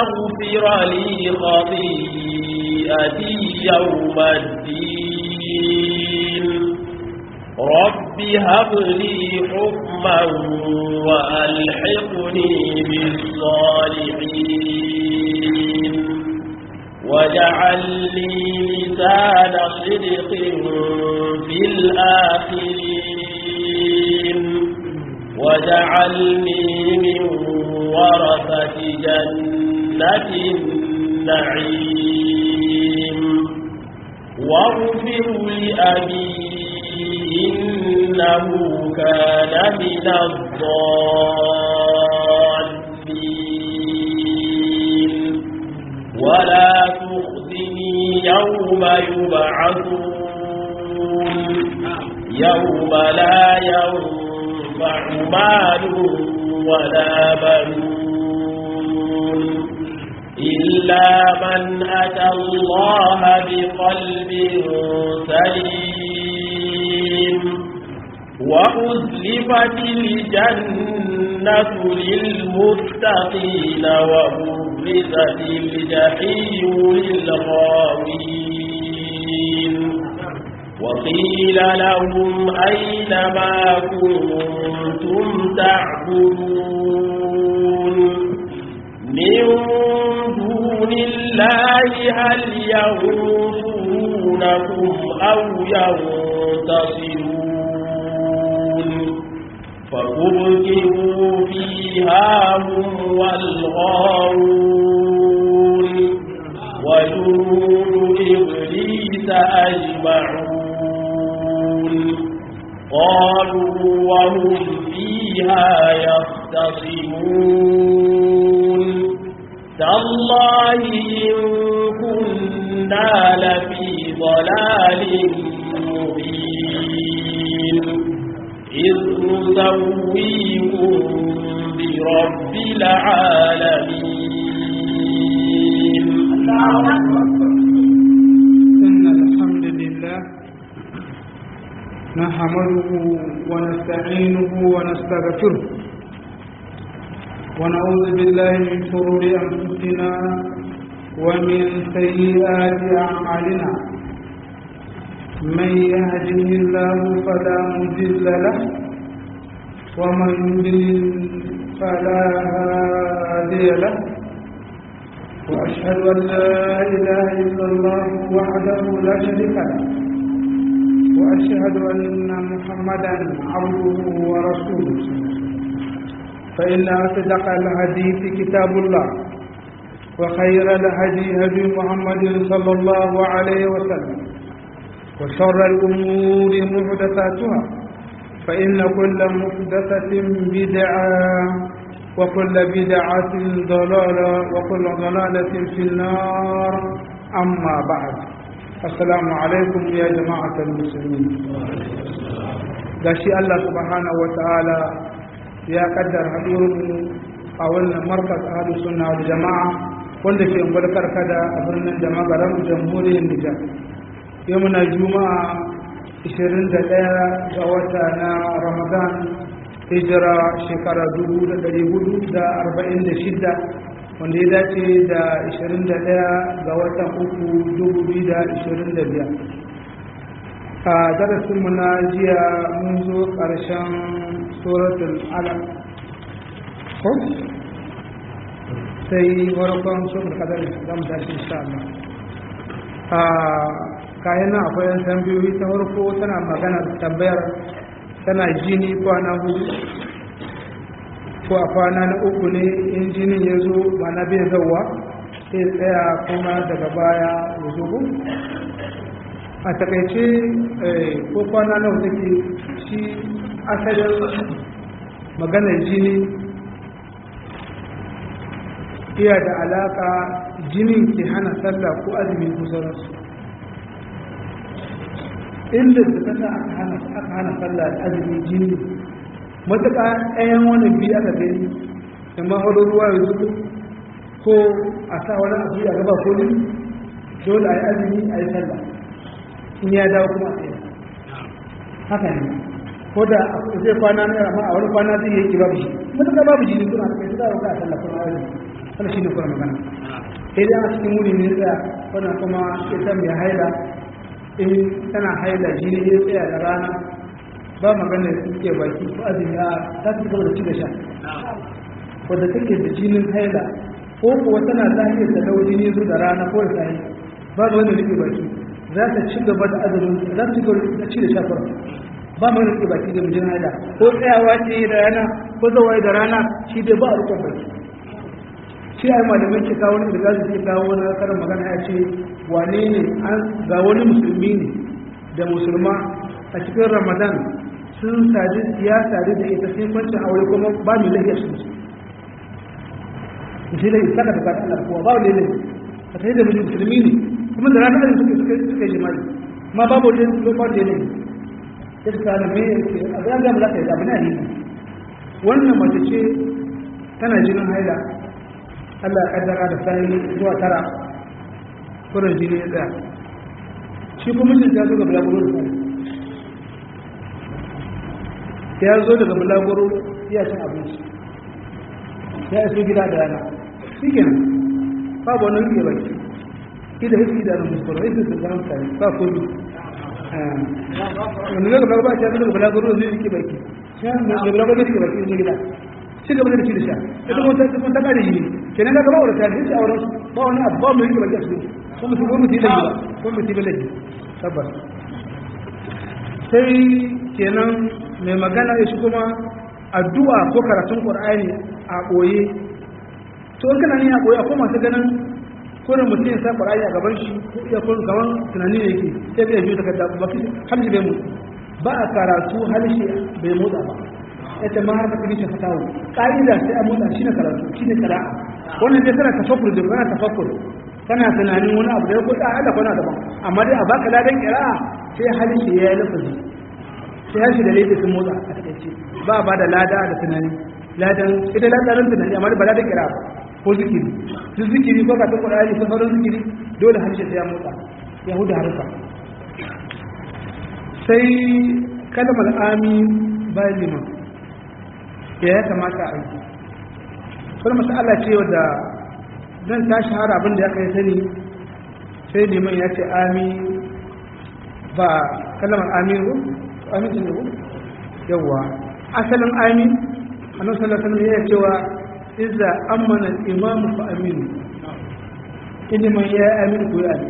تغفر لي خطيئتي يوم الدين رب هب لي حكما وألحقني بالصالحين واجعل لي لسان صدق في الآخرين واجعلني من ورثة جنة النعيم واغفر لأبي إنه كان من الضالين ولا تخزني يوم يبعثون يوم لا ينفع مال ولا بنون إلا من أتى الله بقلب سليم وأزلفت الجنة للمتقين وبرزت الجحيم للغاوين وقيل لهم أين ما كنتم تعبدون من دون الله هل ينصرونكم أو ينتصرون فكبكبوا فيها هم والغاوون وجنود إبليس أجمعون قالوا وهم فيها يختصمون تالله إن كنا لفي ضلال مبين إذ نسويكم برب العالمين إن الحمد لله نحمده ونستعينه ونستغفره ونعوذ بالله من شرور أنفسنا ومن سيئات أعمالنا من يهده الله فلا مضل له ومن يضلل فلا هادي له وأشهد أن لا إله إلا الله وحده لا شريك له وأشهد أن محمدا عبده ورسوله فإن أصدق الحديث كتاب الله وخير الهدي هدي محمد صلى الله عليه وسلم وشر الأمور محدثاتها فإن كل محدثة بدعة وكل بدعة ضلالة وكل ضلالة في النار أما بعد السلام عليكم يا جماعة المسلمين gashi Allah subhanahu wa ta'ala ya kaddar haɗuwarmu a wannan markas ahadu sunna wal jama'a wanda ke ungulkar kada a birnin da magaran jamhuriyar Nijar. Yau muna juma'a 21 ga wata na Ramadan hijira shekara 1446 wanda ya dace da 21 ga watan uku 2025. a darasinmu na jiya mun zo ƙarshen suratul alaq ko sai farkon suratul qadar za mu tashi insha Allah. kayan nan akwai yan tambayoyi ta farko tana magana tambayar tana jini kwana hudu ko a kwana na uku ne in jinin ya zo ba na bai zauwa sai tsaya kuma daga baya ya zo a takaice ko kwana nawa take shi asalin maganar jini iya da alaka jinin ke hana sallah ko azumi ko sauransu inda ta sa aka hana sallah da azumi jini matuƙa ɗayan wani biyu aka gani da mahaɗin ruwa ya zuku ko a sa wani abu a gaba ko ne dole a yi azumi a yi sallah in ya dawo kuma a tsaye haka ne ko da zai kwana na amma a wani kwana zai yi babu shi matuƙa babu jini kuna da kai za a a sallah kuma azumi wannan shine kuma magana sai dai a cikin wuri ne tsaya wannan kuma ita mai haila in tana haila jini ya tsaya da rana ba magana suke baki ko azumi a za su gaba da ci da sha wadda take da jinin haila ko kuwa tana zahiyar da dau jini zo da rana ko da sahi ba da wanda rike baki za ta ci gaba da azumin za ta ci gaba da ci da sha fara ba mai rike baki da jinin haila ko tsayawa ce da rana ko zawaye da rana shi dai ba a rikon baki shi ai malamai ke kawo wani da zai kawo wani karin magana ya ce wane ne ga wani musulmi ne da musulma a cikin ramadan sun sadu ya sadu da ita sai kwancin aure kuma ba mu lafiya su shi da isa ka tabbata Allah kuwa ba wani lafiya a sai da musulmi ne kuma da ranar da suka yi jima'i ma babu wani lafiya ne ya suka da me a ga ga za ka yi abu na yi wannan mace ce tana jinin haila Allah ya kaddara da sai zuwa tara kurin jini ya tsaya shi kuma mijin ta zo ga bulaguro da sai ya zo daga bulaguro ya cin abinci ya iso gida da yana shi kenan babu wani rike baki ida hiski da muskuro ita su zama tare ba komi wani zai gaba ba ta zo daga bulaguro zai rike baki shi ya da bulaguro zai rike baki in gida shi gaba da ci da sha ita kuma ta kare yi kenan ga gaba wadda ta rike auren ba wani abu ba mu rike baki a cikin kuma su gwamnati da gida gwamnati da lagi tabbas sai kenan mai magana ya shi kuma addu'a ko karatun ƙwar'ani a ɓoye to in kana yin a ɓoye akwai masu ganin kurin mutum ya sa ƙwar'ani a gaban shi ko iya kurin gaban tunani ne yake sai bai biyu takarda ba fi halshi bai motsa ba a karatu halshi bai motsa ba ita ma har ka fi shi fatawo ƙa'ida sai a motsa shi ne karatu shi ne kara'a wannan dai kana tafakkur da kana tafakkur kana tunanin wani abu da ya kuɗa ala kwana daban amma dai a baka ladan kira'a sai halshi ya yi lafazi sai harshe da laifin sun motsa a takaice ba ba da lada da tunani ladan ita ladarin tunani amma ba ladan kira ko zikiri duk zikiri ko katon kudari ko sauran zikiri dole harshe sai ya motsa ya huda harfa sai kalmar amin bayan liman ya kamata a yi kuma masala ce wadda zan ta shahara abin da ya kai sani sai liman ya ce amin ba kalmar amin amincin da ku yawa asalin amin annabi sallallahu alaihi wasallam ya cewa idza amana al-imamu fa aminu ilimin ya amin ko ya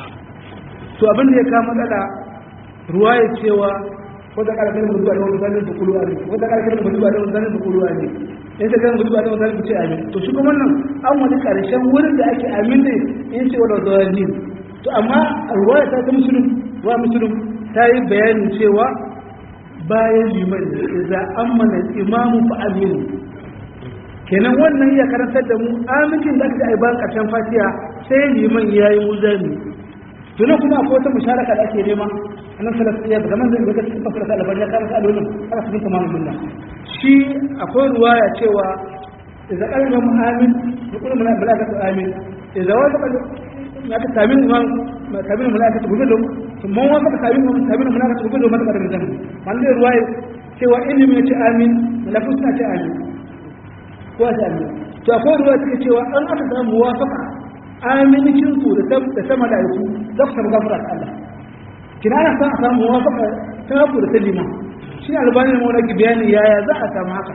to abin da ya kama matsala ruwaya cewa wata kalkar mutu da wani zanen da kulu amin wata kalkar mutu da wani zanen da kulu amin in ta kan mutu da wani zanen ce amin to shi kuma nan an wani karshen wurin da ake amin ne in ce wala zawalin to amma ruwaya ta musulun ta yi bayanin cewa bayan liman da an mana imamu fa aminu kenan wannan ya karantar da mu amincin da aka yi bayan ƙarshen fatiha sai liman ya yi muzani tuna kuma akwai wata musharaka da ake nema a nan salatu ya zaman zai ga cikin fasara albani ya kama sa alolin aka cikin tamamin billah shi akwai ruwaya cewa idza qala amin yaqulu malaikatu amin idza waqa ya ta tamin imam tamin malaikatu gudu mun wasa ka tabi mun tabi mun ka gudu mata da zan wannan ruwaya cewa ilimi ya ce amin malaku suna ce amin ko ta amin to akwai ruwaya take cewa an aka samu muwafaqa aminikin ku da ta malaiku za ku samu gafara ta Allah kina ana san a samu muwafaqa ta ku da talima shi albani ne mu rage bayani yaya za a samu haka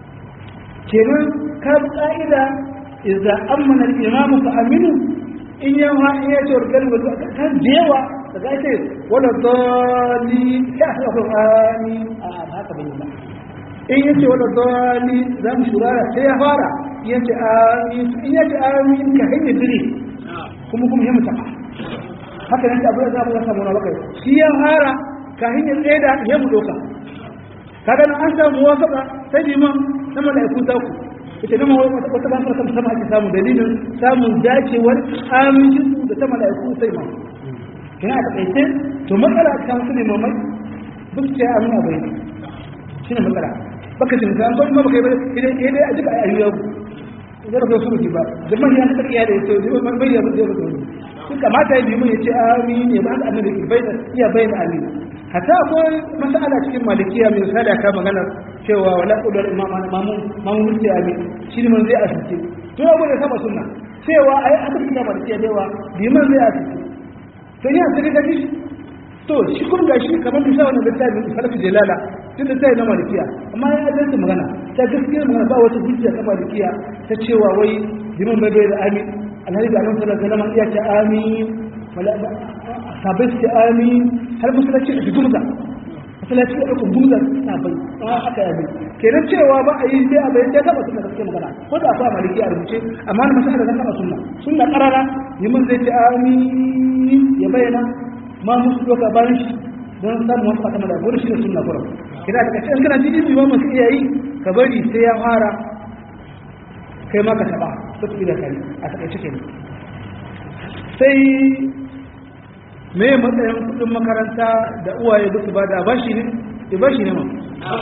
kenan ka ka'ida idza amana al-imamu fa aminu in yawa in ya ce warkar wato kan jewa daga ake wala dali ya sa qur'ani a haka bai ba in yace wala dali za mu shurara sai ya fara yace amin in yace amin ka hanye dire kuma ya mutaka haka nan abu da za mu samu na bakai shi ya fara ka hanye tseda ya mu doka kaga nan an samu muwafaqa sai liman na malaiku ta ku ita ne wata ban fara sama ake samu dalilin samun dacewar amincin da ta malaiku sai ma kina da kai to matsala ta musu ne mamai duk ce amin abai shine matsala baka jin kan kuma baka yi idan a jika ayyuka idan ba su ji ba zaman ya ta kiyaye da to man bayyana da ba shi kamata yi mu yace amin ne ba annabi bai da iya bayyana amin hatta akwai masala cikin malikiya mai misali aka magana cewa wala qulul imam mamun ce amin shi ne man zai asirce to abu da saba sunna cewa ai aka fita malikiya cewa liman zai asiri to ni asiri da shi to shi kun gashi kamar bisa wannan littafin farki jalala tun da sai na malikiya amma ya adalci magana ta gaskiya magana ba wata hujja ta malikiya ta cewa wai liman bai da amin alhali da annabi sallallahu alaihi wasallam iya ce amin sabai su ce amin har musulunci a gumza musulunci a ɗaukar gumza sabai aka yabi kenan cewa ba a yi sai a bayan ya taɓa suna da suke magana ko da akwai maliki a rubuce amma na masu da taɓa suna ƙarara liman zai ce amin ya bayyana ma musu doka bayan shi don samun wasu fata mada wani shi ne suna kuram kina da ƙarshen kana ji ilimi ba masu iya yi ka bari sai ya fara kai ma ka taɓa su tafi da kai a taƙaice kenan sai me matsayin kudin makaranta da uwaye duk ba da bashi ne ya bashi ne ma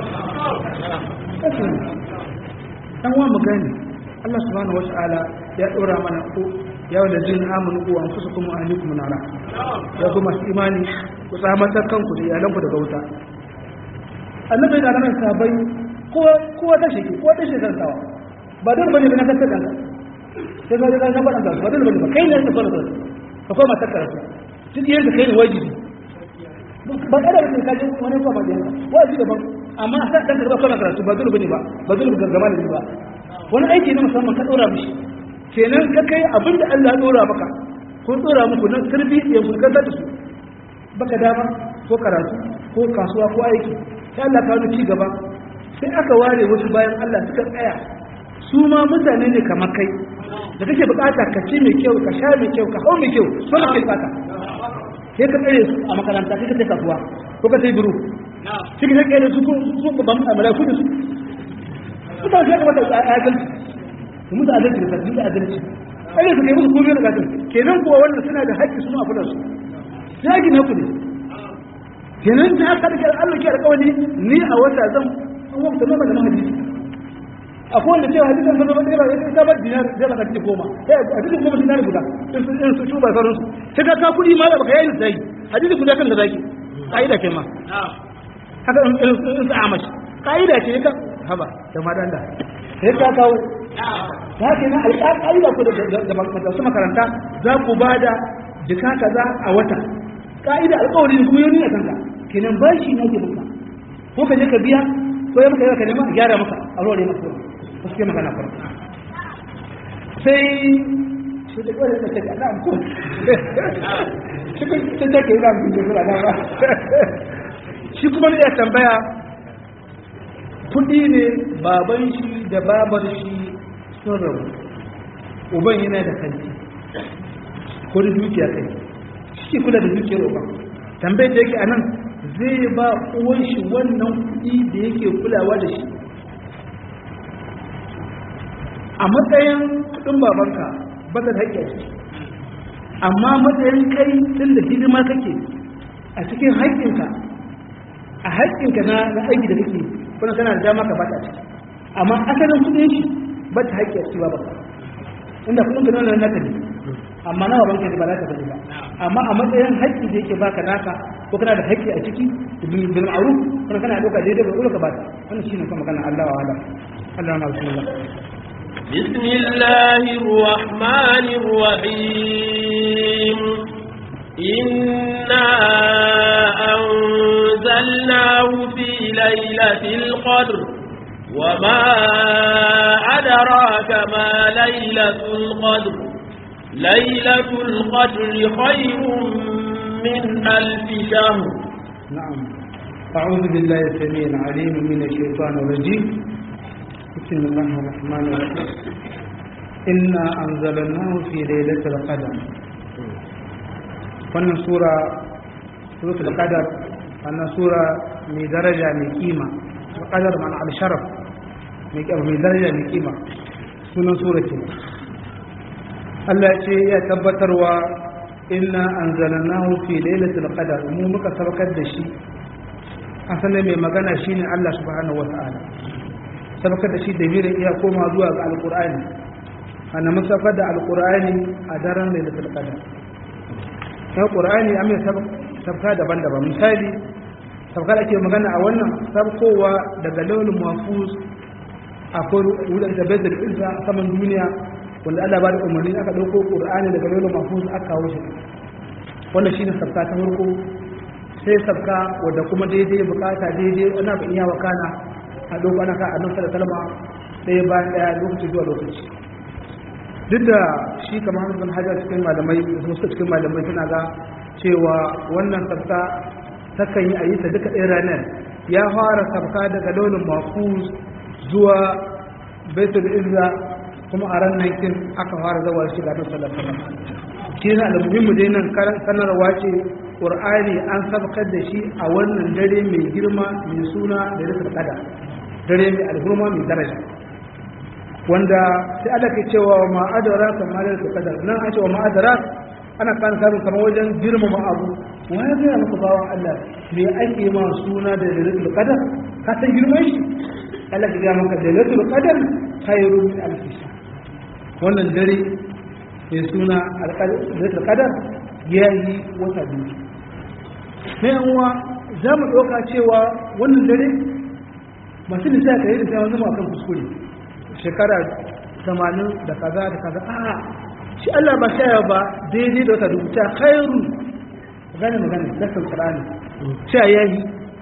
dan wa magani Allah subhanahu wata'ala ya dora mana ko ya wanda jin amanu ko an fusu kuma alikum nara ya kuma imani ku tsamata kanku da iyalanku daga wuta annabi da ranar sabai ko ta shi ko ta shi zantawa ba dole bane na kasar kanka sai ga da ba dan ba dole bane ba kai ne ka fara ka koma takkara duk yadda kai ne wajibi ba kada da ka ji wani ko ba da wajibi daban amma a san da ba karatu ba dole bane ba dole gargama ne ba wani aiki ne musamman ka dora mishi kenan ka kai abinda Allah ya dora maka ko dora muku na tarbiyya ku ka da su baka dama ko karatu ko kasuwa ko aiki sai Allah ka wani ci gaba sai aka ware wasu bayan Allah suka tsaya su ma mutane ne kamar kai da kake bukata ka ci mai kyau ka sha mai kyau ka hau mai kyau so kake bukata sai ka tsare su a makaranta sai ka ce kasuwa ko ka sai biro sai ka tsare su ko ban amala ku da su mutane sai ka mata adalci mu da adalci da mu da adalci sai su kai musu komai da gadin kenan kuwa wannan suna da haƙƙi suna kula su sai ki na ku ne kenan da haka da Allah ke alƙawari ni a wata zan wata zama da hadisi akwai wanda cewa hadisan sun zama ɗaya ya ta bar dinar zai baka cikin goma a cikin goma dinar guda in su shuba sauran su sai ka kuɗi ma da baka yayin sai hadisi guda kan da zaki ka'ida ke ma haka in su amashi ka'ida ce ka haba da madan da sai ka kawo ta ke na alƙa'ida ku da su makaranta za ku ba da jika kaza a wata ka'ida alƙawari ne kuma yau ne a kanka kenan bashi ne ke maka ko ka je ka biya ko ya maka ka nema a gyara maka a rore maka suke magana farko sai shi da kwanar da take ala ko shi kuma ta take ina mun je kula da ba shi kuma ne ya tambaya kudi ne baban shi da babar shi sun rabu uban yana da kanti ko da dukiya kai shi kula da dukiyar uban tambayar da yake anan zai ba uwan shi wannan kudi da yake kulawa da shi a matsayin kudin babanka ba ta haƙƙi amma matsayin kai tun da hidima kake a cikin haƙƙinka a haƙƙinka na aiki da kake kuma kana da dama ka bata ciki amma asalin kudin shi ba ta haƙƙi a ciki ba inda kudin ka nuna naka ne amma na babanka ne ba za ka bari ba amma a matsayin haƙƙi da yake baka naka ko kana da haƙƙi a ciki bil ma'ruf kuma kana doka daidai ba dole ka bata wannan shine kuma magana Allah wa ala Allah na bismillah بسم الله الرحمن الرحيم إنا أنزلناه في ليلة القدر وما أدراك ما ليلة القدر ليلة القدر خير من 1000 شهر. نعم. أعوذ بالله السميع العليم من الشيطان الرجيم. بسم الله الرحمن الرحيم. إنا أنزلناه في ليلة القدر. wannan sura suratul qadar wannan sura mai daraja mai kima qadar ma'ana al-sharaf mai daraja mai kima sunan sura ce Allah ya ce ya tabbatarwa inna anzalnahu fi lailatul qadar mu muka sabakar da shi asalin mai magana shine Allah subhanahu wata'ala sabakar da shi da mira iya koma zuwa ga alqur'ani ana musafar da alqur'ani a daren lailatul qadar sai qur'ani amma sabka daban-daban misali sabka ake magana a wannan sabkowa daga lawul mahfuz akwai wurin da bai da isa saman duniya wanda Allah ba da umarni aka dauko Qur'ani daga launin mahfuz aka kawo shi wannan shine sabka ta farko sai sabka wanda kuma daidai bukata daidai ana ba iya wakana a dauko ana ka annabi sallallahu alaihi wasallam ɗaya bayan ɗaya lokaci zuwa lokaci duk da shi kamar Ibn Hajar cikin malamai wasu cikin malamai suna ga cewa wannan sabka takan yi a yi ta duka ɗaya ranar ya fara sabka daga launin mahfuz zuwa baitul izza kuma a ran 19 aka fara zawa shi ga sallallahu alaihi wasallam shi ne almuhimmu dai nan sanarwa ce qur'ani an sabkar da shi a wannan dare mai girma mai suna da rikar kada dare mai alhurma mai daraja wanda sai Allah ke cewa ma adara kamar da kadar nan a cewa ma adara ana kan samun kamar wajen girmama abu wani zai maka bawan Allah me ake ma suna da rikar kadar ka san girman shi Allah ya ga maka da rikar kadar khairu min alf shahr wannan dare mai suna alƙadar kadar ya yi wata biyu na yanwa za mu ɗauka cewa wannan dare masu nisa ka yi da sai zama kan kuskure shekara 80 da kaza da kaza a shi Allah ba shaya ba daidai da wata dubu ta khairu gane magana lasan qur'ani sha yayi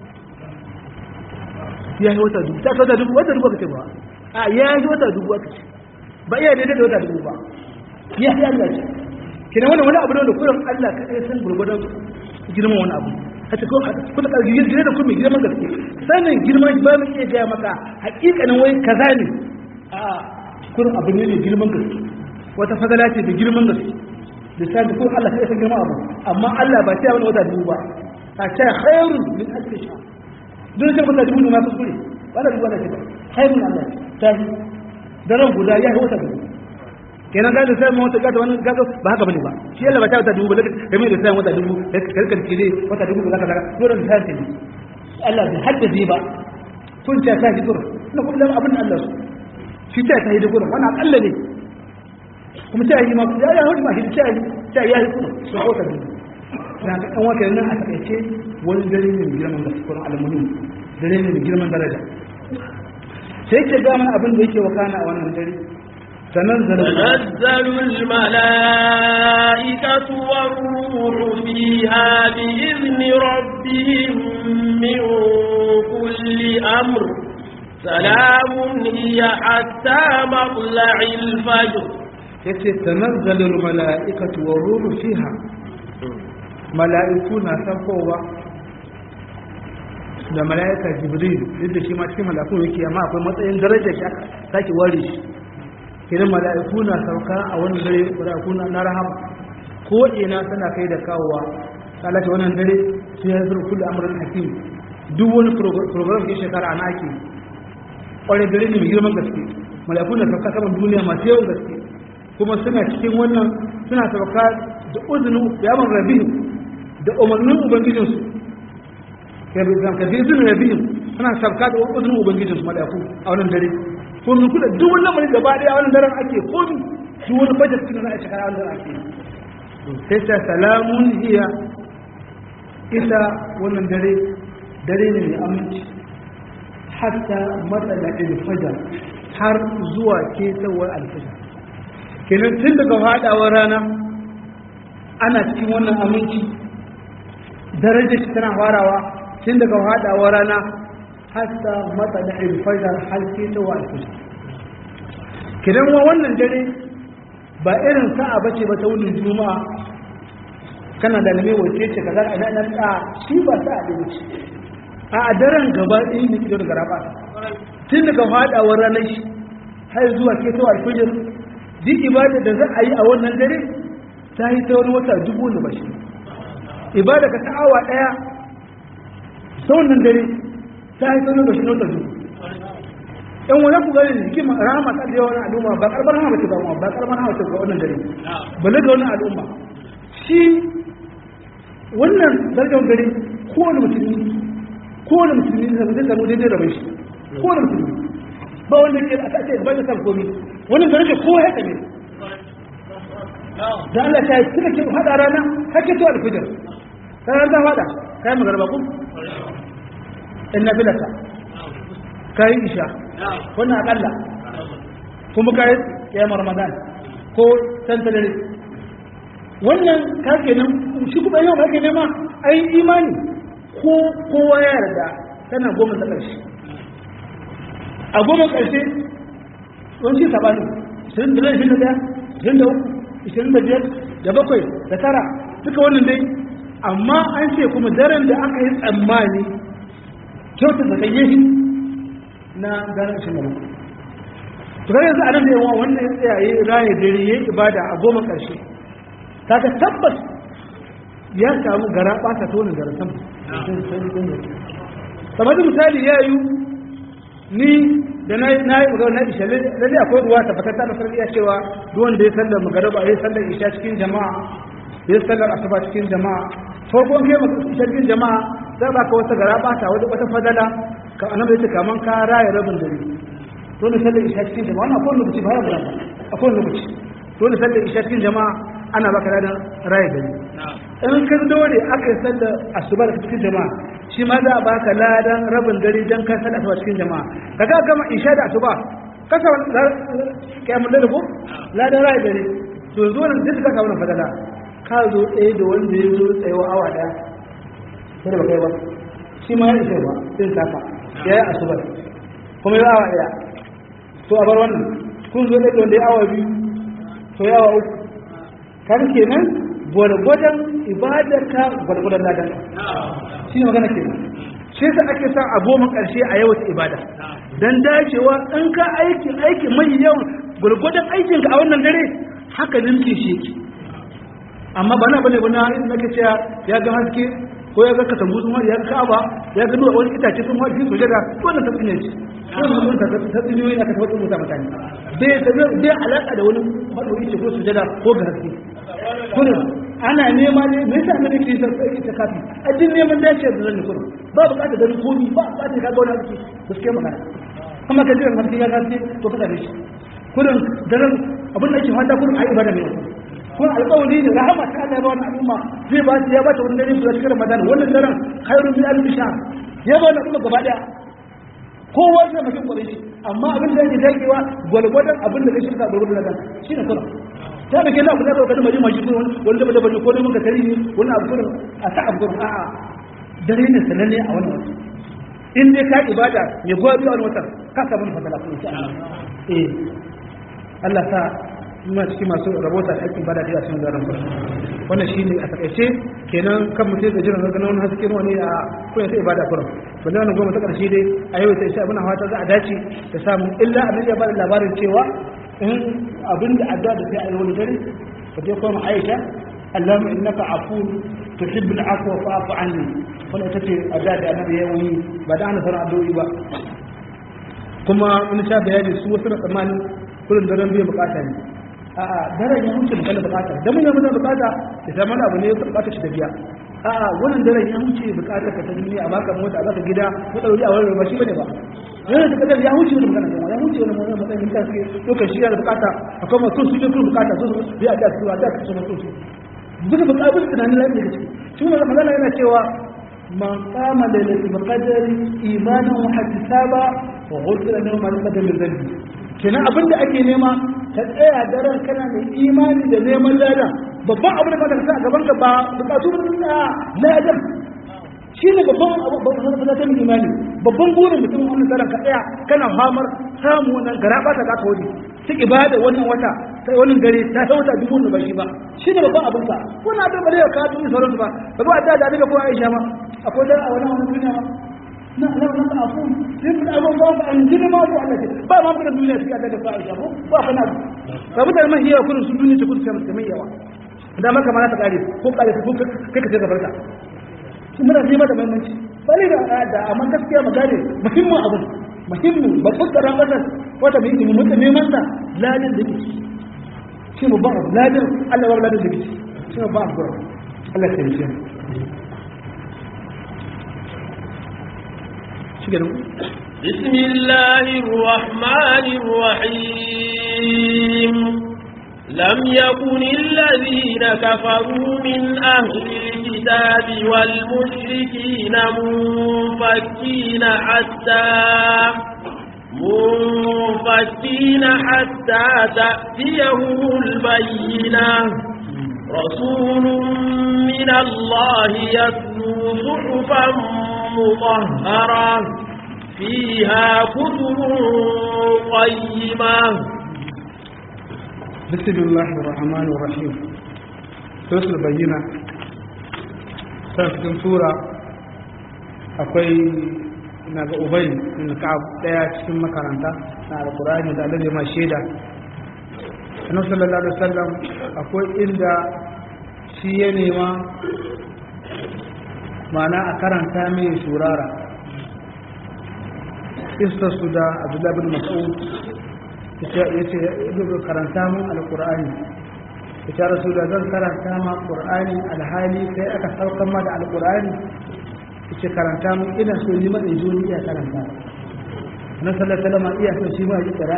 wata dubu ta wata dubu kace ba a yayi wata dubu kace ba iya daidai da wata dubu ba ya yi Allah ce kina wannan wani abu ne da kullum Allah ka san gurgudan girman wani abu hatta ko kuma ka girman da kuma girman gaske sanin girman ba mu iya ga maka hakikanin wai kaza ne a kullum abu ne mai girman gaske wata fadala ce da girman gaske da sai ko Allah ka san girman abu amma Allah ba ta wani wata dubu ba a ta khairun min alf shahr dole sai wata dubu ma kuskure wala dubu wala ce khairun Allah ta daren guda ya wata dubu kenan ga da sai mu wata gata wannan gata ba haka bane ba shi Allah ba ta wata dubu ba game da sai wata dubu karkar kire wata dubu zaka daga dole ta ce ne Allah bai haddade ba kun ta ta hidur na kullum abin Allah su shi ta ta hidur wannan akalla ne kuma ta yi ma ya hudu ma shi ta yi hidur su wata dubu na ga dan wata nan a takaice wani dare ne mai girman gaske Qur'an al-Munin dare ne mai girman daraja sai ke ga mana abin da yake wakana a wannan dare تنزل الملائكة والروح فيها بإذن ربهم من كل أمر سلام هي حتى مطلع الفجر تنزل الملائكة والروح فيها ملائكونا سنفوها da mala'ika jibril duk da shi ma cikin mala'iku yake amma akwai matsayin darajar shi aka sake ware shi kiran mala'iku na sauka a wannan dare mala'iku na rahama ko ina suna kai da kawowa Allah ta wannan dare sai ya zuru kullu amrin hakim duk wani program ke shekara ana ake kware dare ne mai girman gaske mala'iku na sauka saman duniya masu yawan gaske kuma suna cikin wannan suna sauka da uzunu yaman rabihim da umarnin ubangijinsu kafin zuru rabihim suna sauka da uzunin ubangijinsu mala'iku a wannan dare ko mun kula duk wannan mai gaba daya wannan daren ake komi duk wani budget cikin za a shekara wannan ake sai ta salamun hiya ita wannan dare ne mai aminci hatta matsala al-fajr har zuwa ketawar al-fajr kenan tun daga hadawar rana ana cikin wannan aminci darajar tana farawa tun daga hadawar rana hatta matsala al-fajr har ketawar al-fajr kidan wannan dare ba irin sa'a bace ba ta wurin juma'a kana da lame wace ce kaza ina nan da shi ba sa'a da wuce a daren gaba ɗaya ne kidan garaba tun daga fadawar ranar shi har zuwa ketawar al-fajr duk ibada da za a yi a wannan dare ta yi ta wani wata dubu da bashi ibada ka ta awa daya ta wannan dare ta yi ta wani bashi na wata dubu ɗan wani ku gani da jikin rahama ta da yawan al'umma ba karbar rahama ce ba ba karbar rahama ce ga wannan dare balle ga wannan al'umma shi wannan zargan gari kowane musulmi da zai kano daidai rabin shi kowane musulmi ba wanda ke a ce ba da kan komi wannan gari ke kowa ya kame da Allah ta yi suka ke hada rana hake to alfijar ranar ta hada kayan magarba ku in na filata kayan isha wannan akalla kuma kayan kiyamar ramadan ko tantanare wannan kake nan shi kuma yau kake nema ai imani ko kowa ya yarda tana goma ta ƙarshe a goma ƙarshe wani shi sabani 21 da bakwai da tara duka wannan dai amma an ce kuma daren da aka yi tsammani kyautar da tsaye shi na ganin shi da bakwai tukar yanzu a nan da yawan wannan ya tsaye raye dare ya ibada a goma ƙarshe ta ka tabbas ya samu gara ɓata ta wani gara sama kamar da misali ya yi ni da na yi magana na isha lalle akwai ruwa tabbatar ta nasarar iya cewa duwan da ya sallar magaraba ya sallar isha cikin jama'a ya sallar asuba cikin jama'a farkon kai isha cikin jama'a za ba ka wata gara ɓata wata fadala ka annabi ya ce kaman ka raya rabin dare dole sallar isha cikin jama'a wannan akwai lokaci ba ya ba akwai lokaci dole sallar isha cikin jama'a ana baka ladan raya gari in kan dole aka yi sallar asuba da cikin jama'a shi ma za a baka ladan rabin dare don kan sallar asuba cikin jama'a kaga gama isha da asuba kasa kyamun da ko ladan raya gari to zo nan duk ka kawo fadala ka zo tsaye da wanda ya zo tsayewa awa daya sai ba kai ba shi ma ya ishe ba sai saka ya yi asuba kuma ya awa daya to a bar wannan kun zo da wanda ya awa biyu to ya awa uku kan kenan gwargwadon ibadarka gwargwadon ladan shi ne magana kenan shi yasa ake sa a goma karshe a yawan ibada dan dacewa in ka aiki mai yawan gwargwadon aikinka a wannan dare haka ninke shi yake amma bana bane bana in nake cewa ya ga haske ko ya ga katambu sun ya ga kaba ya ga duwa wani itace sun wani sujada wannan tafiya ce wannan mun ta tafiyoyi aka tabbata mutane bai alaka da wani madoyi ce ko sujada ko ga haske kullum ana nema ne me yasa ne ke sai ta kafi ajin neman dace da zan kullum ba bukata da komi ba bukata ka ga wani abu gaskiya magana kuma ka jira haske ya haske to kada ne kullum daren abin da yake fata kullum ayi ibada mai ko alƙawari ne rahama ta Allah ya ba wannan al'umma zai ba ya ba ta wannan dare su cikin Ramadan wannan daren khairun min alf shahr ya ba wannan kuma gaba daya kowa zai mashi kwarai shi amma abin da yake dakewa gwalgwadon abin da kake shirka gwalgwadon da shi ne kullum ta da ke na kusa da mai maji ko wanda ba da bane ko ne mun ka tari ne wannan abu kullum a sa abu kullum a'a dare ne sananne a wannan wata in dai ka ibada mai gwabi a wannan wata ka samu fadala ko insha Allah Allah ta muna cikin masu rabota da aikin bada da yasin garin kullum wannan shine a takaice kenan kan mutum da jiran ganin wani haske wani a kuma sai ibada kullum balle wannan goma ta karshe dai a yau sai insha Allah fata za a dace da samu illa annabi ya bada labarin cewa in abinda addu'a da sai a yi wani dare ka je kuma Aisha Allahumma innaka afuwun tuhibbul afwa fa'fu anni wannan ita ce addu'a da annabi ya yi ba da ana fara addu'o'i ba kuma mun sha bayani su wasu da tsammanin kullun daren biyan bukata ne a'a daren ya wuce magana bukata dan mun yana bukata ya zama abu ne ya bukata shi da biya a'a wannan daren ya wuce bukata ka ta duniya a baka mota a baka gida ko dauri a wurin ba shi bane ba yana da kadar ya wuce wannan magana ya wuce wannan matsayin ta sai lokacin shi yana bukata akwai masu su ke bukata su biya da su da su masu su duka bukatun tunanin lafiya da shi kuma magana yana cewa man qama lailatul qadri imanan wa ihtisaba wa ghufira lahu ma taqaddama min dhanbi kenan abinda ake nema ka tsaya daren kana mai imani da neman ladan babban abin da ka sa a gaban ka ba bukatu na ladan shine babban abu da kan imani babban burin mutum wannan daren ka tsaya kana famar samu wannan garaba ta ka wani ta ibada wannan wata sai wannan gare ta wata dubu ne ba shi ba shine babban abin ka wannan abin ba da ka tuni sauransu ba ka zo a da daga ko Aisha ma akwai da a wannan duniya ma na nan afu sai da abun ba an jini ma ko Allah ba ma mun duniya take da ka Aisha ko ba kana ka mutane mai yawa kullun su duniya ta kudu sai mai yawa da maka ma ta kare ko kare ko kai ka ce gabar ka shi muna nema da muhimmanci bale da amma gaskiya magana muhimmin abu muhimmin babban karan kasar wata muhimmin mutum neman sa ladin da kike shi mu ba ladin Allah ba ladin da kike shi mu ba Allah ya tsare بسم الله الرحمن الرحيم لم يكن الذين كفروا من أهل الكتاب والمشركين منفكين منفكين حتى تأتيهم البينة رسول من الله يتلو صحفا مطهرة فيها كتب قيمة. بسم الله الرحمن الرحيم. سورة البينة cikin sura akwai na ga Ubay ibn Ka'ab daya cikin makaranta na Alqur'ani da Allah ma shaida. Annabi sallallahu alaihi wasallam akwai inda shi ya nema mana a karanta mai surara istasu da Abdullah bin Mas'ud yace karanta mun Alqur'ani ya Rasulullah zan karanta ma Qur'ani alhali sai aka saukar ma da Alqur'ani yace karanta mun ina so ni madai zo ni iya karanta na sallallahu alaihi wasallam iya so shi ma ya kira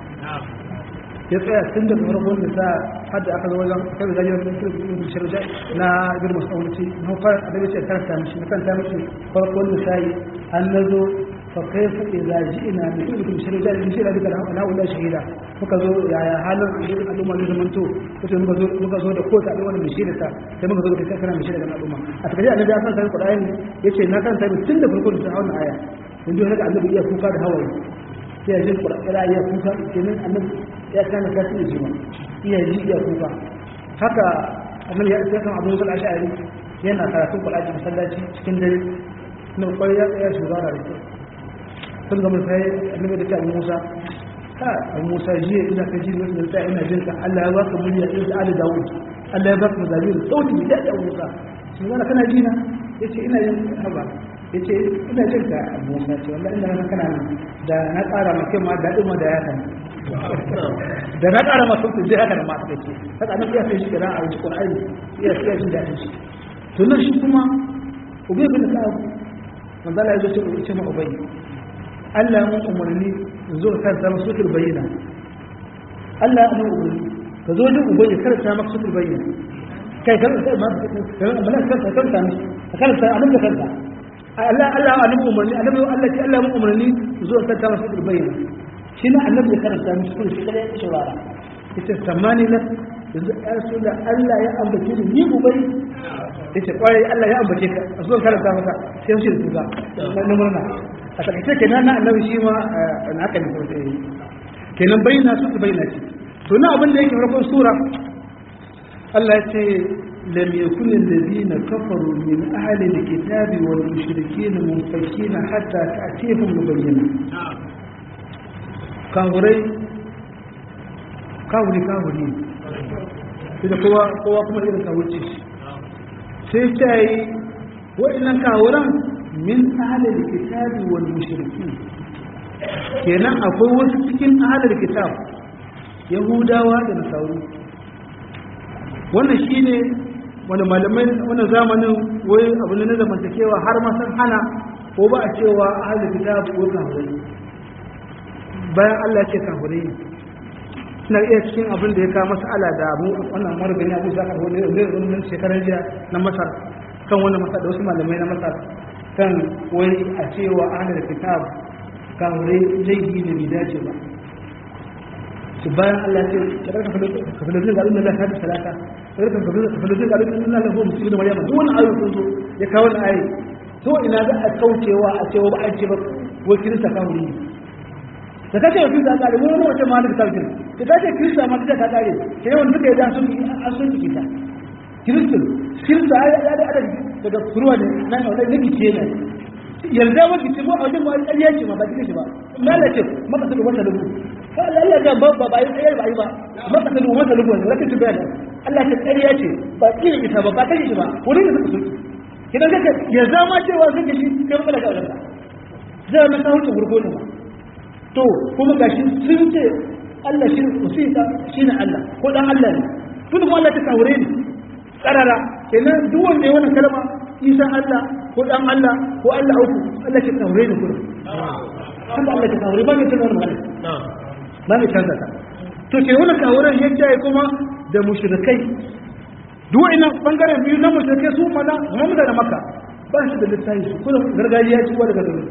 ya tsaya tun da farkon da sa hadda aka zo wajen kai da gajiyar shirja na ibn Mas'ud ce na fara da yace karanta mishi karanta mishi farkon da sai an nazo fa kaifa idza ji'na bi kulli shirja in shira daga na wala shahida muka zo yaya halin al'umma ne zaman to kace muka zo da kota da wannan shirya ta sai muka zo da kai kana mishi daga al'umma a take annabi ya san sai Qur'ani yace na kan sai tun da farkon da wannan aya yanzu haka annabi iya kuka da hawaye sai ya ji Qur'ani ya kuka kenan annabi ya kana kasu da jima iya ji iya kuka haka annabi ya kan Abu Musa al-Ash'ari yana karatun Qur'ani masallaci cikin dare na kwai ya shugaba da shi sun ga mun sai annabi da Abu Musa Abu Musa ji ina ka ji wannan sai ina jin ka Allah ya baka murya irin da Ali Dawud Allah ya baka mazabir sauti da Abu Musa shi wala kana ji na yace ina yin haba yace ina jin ka Abu Musa ce wallahi ina kana da na tsara maka ma dadin ma da ya kana da na ƙara masu su je haka da masu da ke haka nan iya sai shi kira a wajen ƙwararri iya siya jin daɗin shi to nan shi kuma ubai bin ka'ab manzala ya zo ce ma ubai Allah mun umarni zo ka karanta maka sutul bayyina Allah ya mun umarni ka zo din ubai ya karanta maka sutul bayyina kai karanta ma karanta mishi karanta abin da karanta Allah ya mun umarni Allah mun umarni zo ka karanta maka sutul bayyina shi ne annabi ya karanta musu kuma shi kada ya shawara yace samani na yanzu ya rasulullah Allah ya ambace ni ubai yace kwarai Allah ya ambace ka a zuwan karanta maka sai shi tuga na murna a takaice kenan na annabi shi ma na haka ne ko sai kenan bayyana su bayyana shi to na abin da yake farkon sura Allah ya ce lam yakun alladhina kafaru min ahli alkitabi wal mushrikeen munfakina hatta ta'tihum mubayyana kawuri da kowa kuma irin kawurci sai ta yi waɗannan kawuran min ahalar kitabi wal mushriki kenan akwai wasu cikin ahalar kitab yahudawa da nasaru wannan shine wani malamai wannan zamanin wai abu ne na zamantakewa har ma san hana ko ba a cewa ahalar kitab ko kawurai bayan Allah ce kafirai suna iya cikin abin da ya kawo mas'ala da abu wannan margani abu zaka wani shekarar jiya na Masar kan wannan Masar da wasu malamai na Masar kan wai a cewa ahlul kitab kafirai laifi ne bai dace ba su bayan Allah ce kafalozin ga Allah ta talata kafalozin ga Allah lahu musulmi da Maryam duk wannan ayoyi sun zo ya kawo wannan ayi to ina za a kaucewa a cewa ba a ce ba wai kirista kafiri da kace yau da kare wani wata ma da kafir da kace kirista ma da kare sai wanda suka yi da sun asun kita kirista ya da adadi daga furuwa ne nan wannan ne kice ne yarda wa kice mu a wajen mu ƙarya ce ma ba kice ba lalace maka da wata lugu Allah ya ga babba ba yi ƙarya ba yi ba maka da wata lugu ne zaka tabbata da Allah ta ƙarya ce ba kire ita ba ba kace ba wurin da suka soki kidan kake ya zama cewa sun kici kai ba da ka zai na kawo ta gurgo ne to kuma gashi sun ce Allah shi musita shine Allah ko dan Allah ne tun kuma Allah ta kaure ni karara kenan duk wanda ya wannan kalma Isa Allah ko dan Allah ko Allah uku Allah ta kaure ni kuma haka Allah ta kaure ba ne ta wannan magana ba ne canza ta to ke wannan kauren yadda ya kuma da mushrikai duk ina bangaren biyu na mushrikai su mana Muhammad da Makka ba shi da littafi su kuma gargajiya ci wa daga gari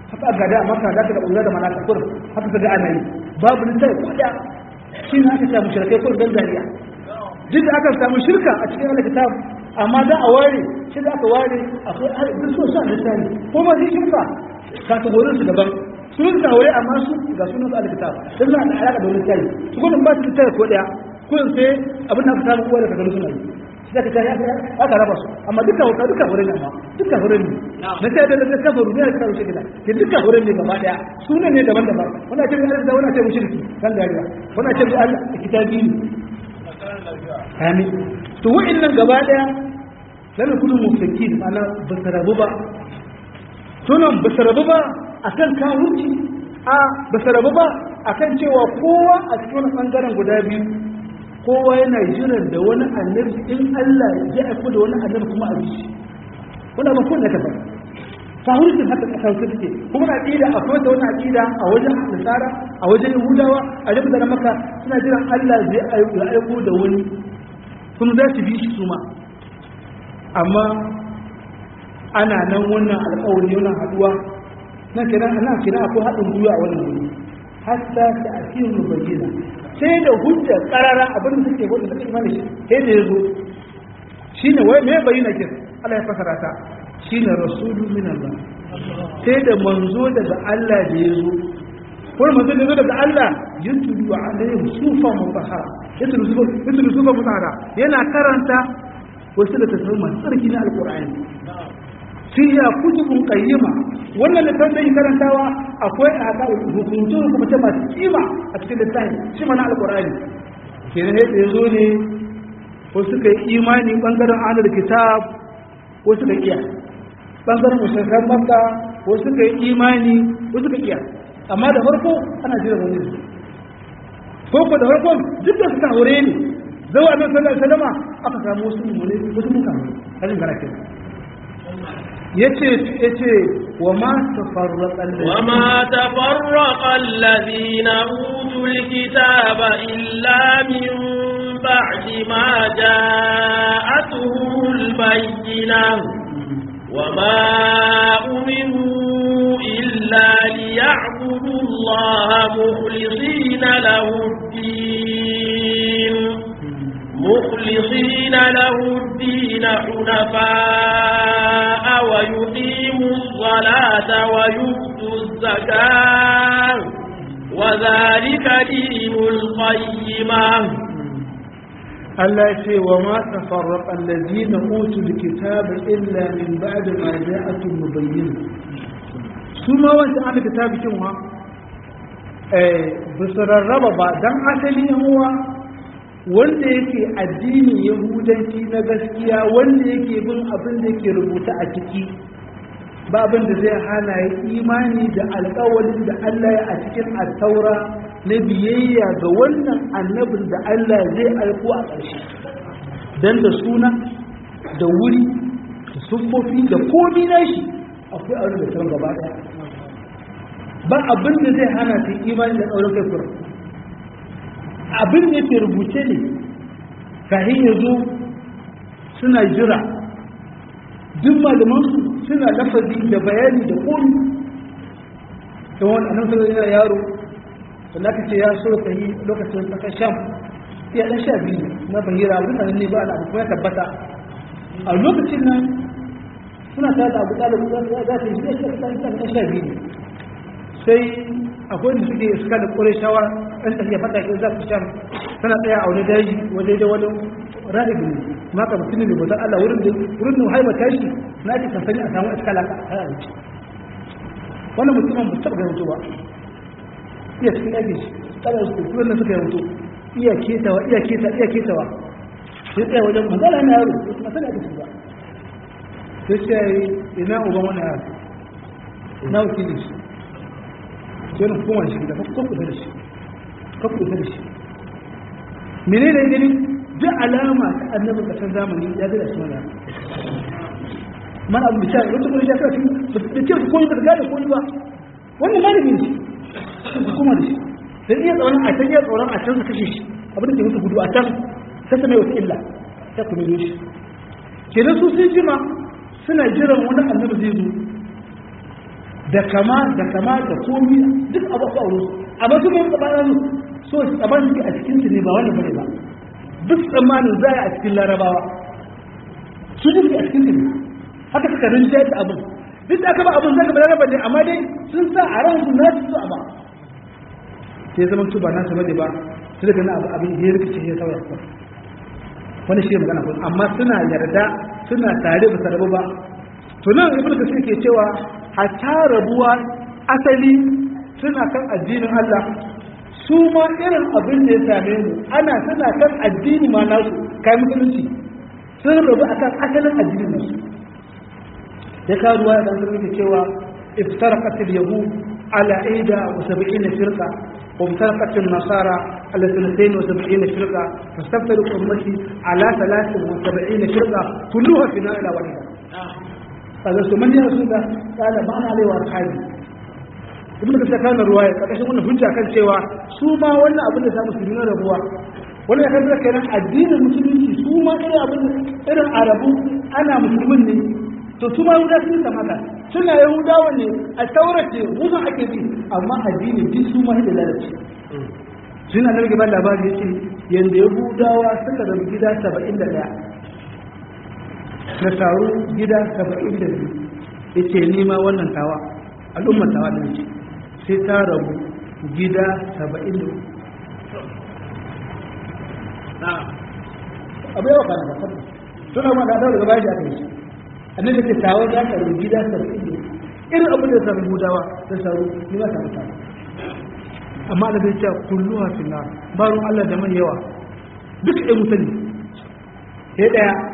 haka ga da maka da ka da mana ka kur haka ka ga ana yi babu littafi ko da shi ne aka samu shirkai ko dan dariya duk da aka samu shirka a cikin alkitab amma da a ware shi da aka ware akwai duk so sa littafi ko ma shi shirka ka ta horon su daban sun ka hore amma su ga sunan su alkitab dan za a da alaka da littafi su gudun ba su littafi ko daya ko sai abin da aka samu ko da kaga suna yi sai ka tayi aka raba su amma duka horon amma duka horon ne na sai da kafaru ne ka rushe gida ke duka horon ne gaba daya sunan ne daban-daban wannan ce Allah da wannan ce mushriki kan dariya wannan ce Allah kitabi ne amin to wa'annan gaba daya lalle kudin mufakkin ana basarabu ba sunan basarabu ba akan kawunci a basarabu ba akan cewa kowa a cikin bangaren guda biyu kowa yana jiran da wani annabi in Allah ya aiko da wani annabi kuma a bishi wannan ba kun da kafa kawuncin haka kasar take kuma aqida akwai da wani aqida a wajen nasara a wajen yahudawa a wajen da maka suna jiran Allah zai aiko da wani kuma za su bi shi su ma amma ana nan wannan alƙawari yana haduwa nan kira akwai haɗin gwiwa a wannan wuri hatta ta asiru bayyana sai da hujjar karara abin da suke wanda suke imani sai da yazo shine wai me bayyana kin Allah ya fasara ta shine rasulun min Allah sai da manzo daga Allah da yazo ko manzo da daga Allah yutulu alaihim sufa mutahhara yutulu sufa mutahhara yana karanta wasu da tasawuf tsarki na alqur'ani fiya kutubun qayyima wannan littafin da yake karantawa akwai aka hukunci kuma ta masu kima a cikin littafin shi mana alqur'ani kenan sai da yazo ne ko suka yi imani bangaren ahlul kitab ko suka iya bangaren mushrikan makka ko suka yi imani ko suka iya amma da farko ana jira wani ko da farko duk da suka hore ne zawa annabi sallallahu alaihi wasallama aka samu wasu mun halin garake yace wa ma tafarraqa alladhina utul kitaba illa min ba'di ma ja'atuhumul bayyinah wa ma umiru illa liya'budu allaha mukhlisina lahu ad-din حنفاء ويقيموا الصلاة ويؤتوا الزكاة وذلك دين القيمة التي وما تفرق الذين أوتوا الكتاب إلا من بعد ما جاءتهم مبينة ثم وانت عن الكتاب كمها بصر الربا دم أسلي هو wanda yake addinin yahudanci na gaskiya wanda yake bin abin da yake rubuta a ciki ba abin da zai hana ya imani da alƙawarin da Allah ya a cikin at-taura na biyayya ga wannan annabin da Allah zai aiko a ƙarshe dan da suna da wuri da siffofi da komai nashi akwai aure da sauran gaba ɗaya ba abin da zai hana ta imani da tsaurin kai kura abin da yake rubuce ne kahin ya zo suna jira duk malamansu suna lafazi da bayani da komi ta wani annan sanar yana yaro da aka ce ya so ka yi lokacin tsakar sham ya ɗan sha biyu na bahira mutanen ne ba da abu kuma ya tabbata a lokacin nan suna tare da abu ɗalibu za ta yi ɗan sha biyu sai akwai da suke suka da ƙwarai shawa ɗan tafiya fata ke za su sham tana tsaya a wani daji waje da wani rahibi ne maka mutum ne bautar Allah wurin da haiba tashi na ake sansani a samu iskala a yanci wannan mutumin ba taɓa ganin ba iya cikin yake shi tsara su kuren da suka yi mutu iya ketawa sai tsaya wajen magana na yaro wasu masana da su ba sai ce ina uban wani yaro ina wakilin shi sai na kuma shi da kakuta da shi mene ne gani duk alama ta annabin kasar zamani ya gada shi mana mana abu misali wata kuma ya kasu da ce su koyi da koyi ba wannan malami ne su kuma da shi dan iya tsoron a can su kashe shi abin da ke musu gudu a can ta same wata illa ta kuma yi shi kenan su sun jima suna jiran wani annabi zai zo da kama da komi duk abu a wurin amma su mun tsabanin so tsabanin suke a cikin su ne ba wani bane ba duk tsammanin za a cikin larabawa su duk a cikin su ne haka suka rinja da abin duk da aka ba abin zaka bada rabin ne amma dai sun sa a ran su na su a ba sai zaman su ba na su bane ba su daga na abin da ya rikice ya sauya su wani shi magana kun amma suna yarda suna tare ba rabu ba to nan ibnu kasir ke cewa hatta rabuwa asali suna kan addinin Allah su ma irin abin da ya same mu ana suna kan addini ma nasu kai musulunci sun rabu akan asalin addinin nasu ya kawo ruwa da zama ke cewa iftaraqat al-yahud ala 71 firqa wa iftaraqat an-nasara ala 72 firqa fastaftariqu ummati ala 73 firqa kulluha fi nar wahida kaza su man ya rasulullah kana ba na alaiwa sahabi ibnu kasir kana ruwaya karkashin wannan hujja kan cewa su ma wannan abin da samu su na rabuwa wannan ya kaza kenan addinin musulunci su ma irin arabu ana musulmin ne to su ma yahuda sun da maka suna yahudawa ne a taurace musu ake bi amma addini duk su ma da lalace suna nan gaban labari yace yanda yahudawa suka da gida 71 na taru gida 72 yace ni ma wannan tawa al'ummar tawa ne ce sai ta rabu gida 72 abu yawa kana ba suna ma da daga bayan aka yi annabi ke tawo da ka rubu gida 70 irin abin da zan gudawa da saru ni ba ta mata amma da bai ce kulluha finna barun Allah da man yawa duk ɗaya mutane sai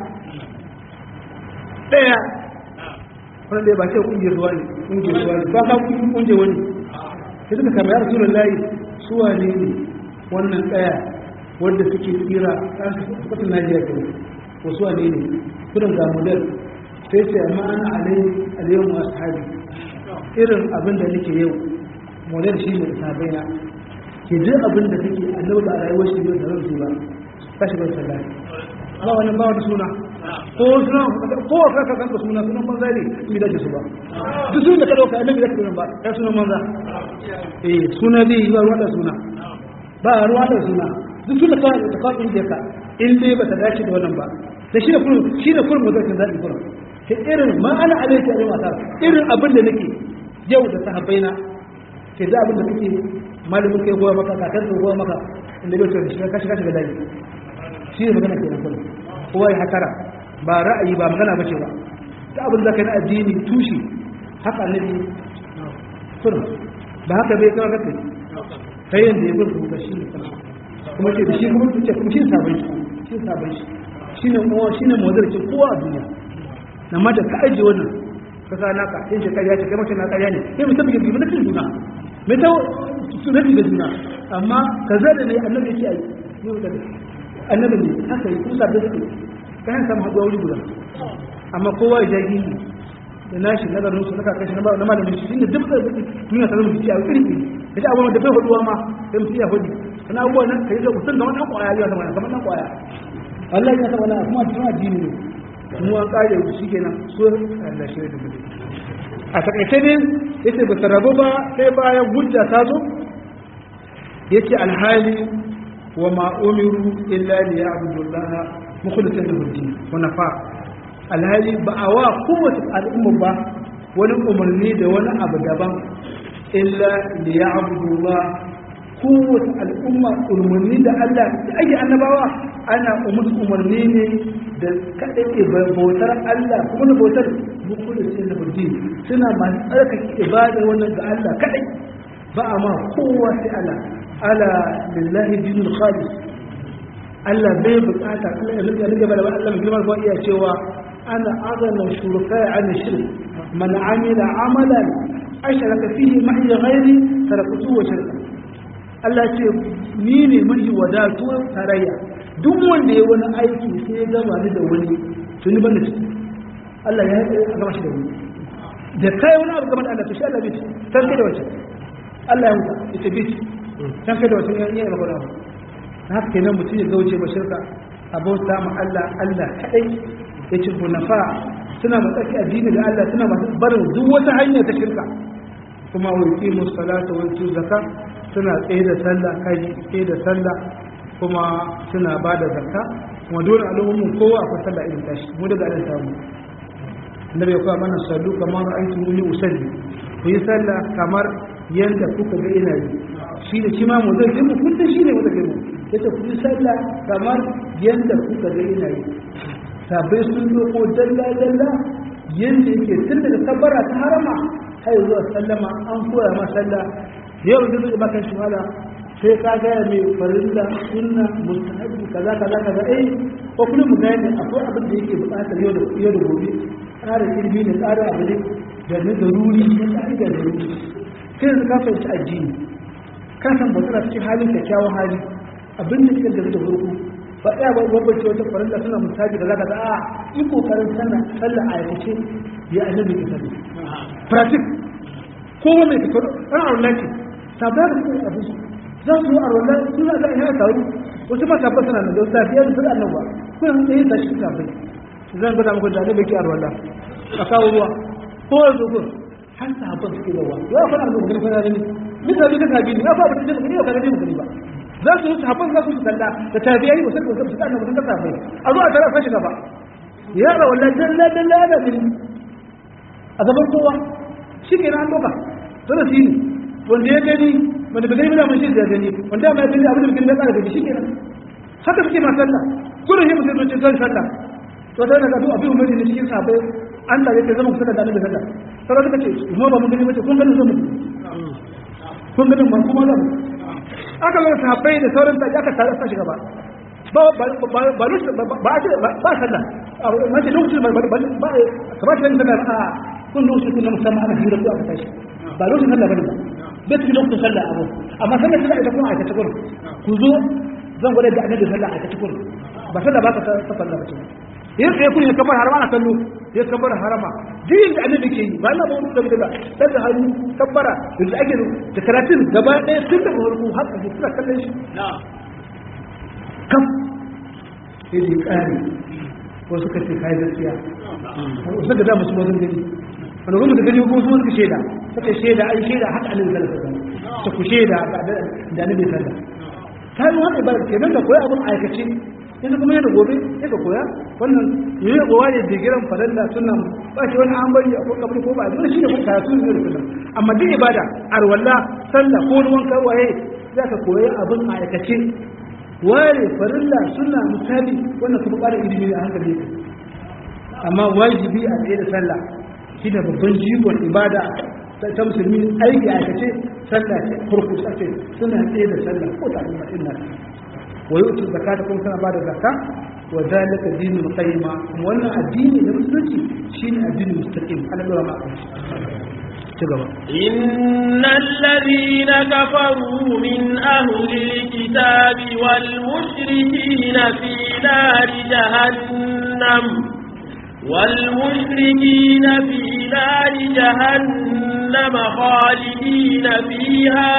daya wannan da ba ce kungiyar ruwa ne ba ka kungiyar wani sai suka kama ya rasulullahi suwa ne wannan daya wanda suke tsira kan kasar Najeriya kenan wasu wane ne kudin ga model sai ce amma ana alayyar mu ashabi irin abin da nake yau model shi ne sahabai na ke duk abin da take annabi ba a rayuwar shi ne da ransu ba kashi ban sallah Allah wannan ba wani suna ko suna ko ka ka kanka suna sunan banza ne mi da su ba duk sunan da ka dauka annabi da ka ba kai sunan banza suna bi ba ruwa da suna ba ruwa da suna duk sunan ka da ka inda ka in dai ba ta dace da wannan ba da shi da kullum mutum zaɓi kullum ke irin ma ana alaiki a mata irin abin da nake yau da sahabbai na ke da abin da kake malamin kai goya maka kakar da goya maka inda bai tsoron shiga kashi ga daji shi ne magana ke na kullum kowa ya hatara ba ra'ayi ba magana ba ce ba ta abin da ka na addini tushe haka annabi kullum ba haka bai kawai kake kai yanda ya gudu ga shi ne kuma ce da shi kuma ce kuma shi sabon shi shine mawadarci kowa a duniya na mata ka ajiye wannan ka sa naka yin shi karya ce kai mace na karya ne sai mutum ya gibi na kan juna mai ta sunati da juna amma ka zada ne annabi ya ce a yi annabi ne haka yi kusa da suke ka yin samun haɗuwa wuri guda amma kowa ya jagi ne da nashi nazarin su saka kashi na malamin shi inda duk da duniya ta zama jiki a iri iri da shi abubuwan da bai haɗuwa ma sai mutum ya hudu kana abubuwan nan ka yi da mutum da wani kwaya ya zama kamar nan kwaya Allah ya saba na kuma tun addini ne mu an kare shi kenan so Allah shi da mutum a takaice ne yace ba tarabu ba sai bayan hujja ta zo yace alhali wa ma umiru illa li ya'budullaha mukhlishan lahu din wa nafa alhali ba a wa kowace al'umma ba wani umarni da wani abu daban illa li ya'budullaha kowace al'umma umarni da Allah da ake annabawa ana umarni ne da kaɗai bautar Allah kuma da bautar bukulu sai na burdi suna masu tsarkake ibadar wannan ga Allah kaɗai ba a ma kowa sai Allah ala lillahi dinul khalis Allah bai bukata Allah ya rike rike bada Allah mai girma ko iya cewa ana azana shuraka an shirk man amila amalan ashraka fihi ma'i ghairi taraktu wa shirka Allah ce ni ne mai wadatuwar tarayya duk wanda ya wani aiki sai ya gama ni da wani tuni ban da ciki Allah ya yi gama shi da wani da kai wani abu gama da Allah to shi Allah bai ci san kai da wace Allah ya huta ita bai ci san kai da wace ya yi magana ba haka kenan mutum ya gauce ba shirka abota ma Allah Allah kadai ya ci hunafa suna matsaki addini da Allah suna masu barin duk wata hanya ta shirka kuma wa yuqimu salata wa yutu zakat suna tsaye da sallah kai tsaye da sallah kuma suna ba da zakka kuma dole al'ummin kowa akwai sallah irin tashi mu daga alin samu annabi ya kawo mana sallu kamar ra'aytu muni usalli ku yi sallah kamar yanda kuka ga ina yi shi da shi ma mu zai mu kullun shi ne mu zai mu yace ku yi sallah kamar yanda kuka ga ina yi sabai sun doko dalla dalla yanda yake tun daga kabbara ta harama har zuwa sallama an koya ma sallah yau da zai maka shi wala sai ka ga mai farilla sunna mustahabi kaza kaza kaza ko kullum mu gane akwai abin da yake buƙatar yau da gobe tsara ilimi da tsara abu ne da na daruri da tsari da daruri sai yanzu ka fahimci addini ka san ba tana cikin halin kyakkyawan hali abin da kike da farko ba ɗaya ba babbace wata farilla suna mustahabi kaza kaza a yi kokarin sallah a aikace ya annabi ka sani pratik kowa mai kafar ɗan aulaki sabar da kuma abin su za su yi arwallah suna da yana taru wasu ma tabbas suna nan da wasu tafiya da suna annabuwa kuna mun yi tashi kafin zan gwada muku da annabi ke arwallah a kawo ruwa ko ya zo gun har sahabban suke da ruwa ya fara da magana fara ne misali ka tabi ne ya fa mutum da magana ya kaga magana ba za su yi sahabban za su kalla da tabi'ai wasu da su annabi da tabi'ai a zo a tara fashi gaba ya arwallah dalla dalla da bin a gaban kowa shi ke nan doka tana shi ne wanda ya gani wanda bai gani mun shi da gani wanda ma gani abin da kin da kare da shi kenan haka suke ma sallah kullum shi mutum ce zan sallah to sai daga duk abin mai ne cikin sabai Allah yake zama kusa da annabi sallah sai suka ce mu ba mun gani mace kun gani zamu kun gani man kuma zamu aka ga sahabbai da sauran da aka tare sa shi gaba ba sallah mace lokacin ba kamar shi ne a kun lokacin kun musamman ana hira ko aka tashi ba lokacin sallah bane ba bai cikin lokacin sallah abu amma sallah sallah ita kuma aikace kun ku zo zan gwada da annabi sallah aikace kun ba sallah ba ka ta sallah ba ce yin sai kun ya kabar harama na kallo ya kabar harama din da annabi ke yi ba Allah ba wani da bid'a da hannu kabbara da ake da karatun gaba ɗaya tun daga farko har ka suna kallon shi kam sai dai kare wasu ka ce kai gaskiya wasu da musu mazan gani wanda kuma da gani kuma su suka shaida suka shaida ai shaida haka annabi sallallahu alaihi wasallam ta ku shaida da annabi sallallahu ta yi wani ibada kenan da koyi abin aikace yanzu kuma yana gobe ya ka koya wannan yayi gowa ne da giran faralla sunna ba shi wani an bari ko kabri ko ba dole shi ne kuma karatu ne da sunna amma duk ibada arwalla sallah ko ruwan kawaye za ka koyi abin aikace ware farilla sunna misali wannan kuma ƙara ilimi ne a hankali amma wajibi a tsaye da sallah shi da babban jigon ibada ta musulmi aiki a aikace sallah ce farko sace suna tsaye da sallah ko ta al'umma din nan wa yutu zakata kuma suna bada zakka wa zalika dinul qayyima wannan addini da musulunci shine addini mustaqim Allah ma ci gaba innal ladina kafaru min ahli alkitabi wal mushrikina fi nari jahannam والمشركين في نار جهنم خالدين فيها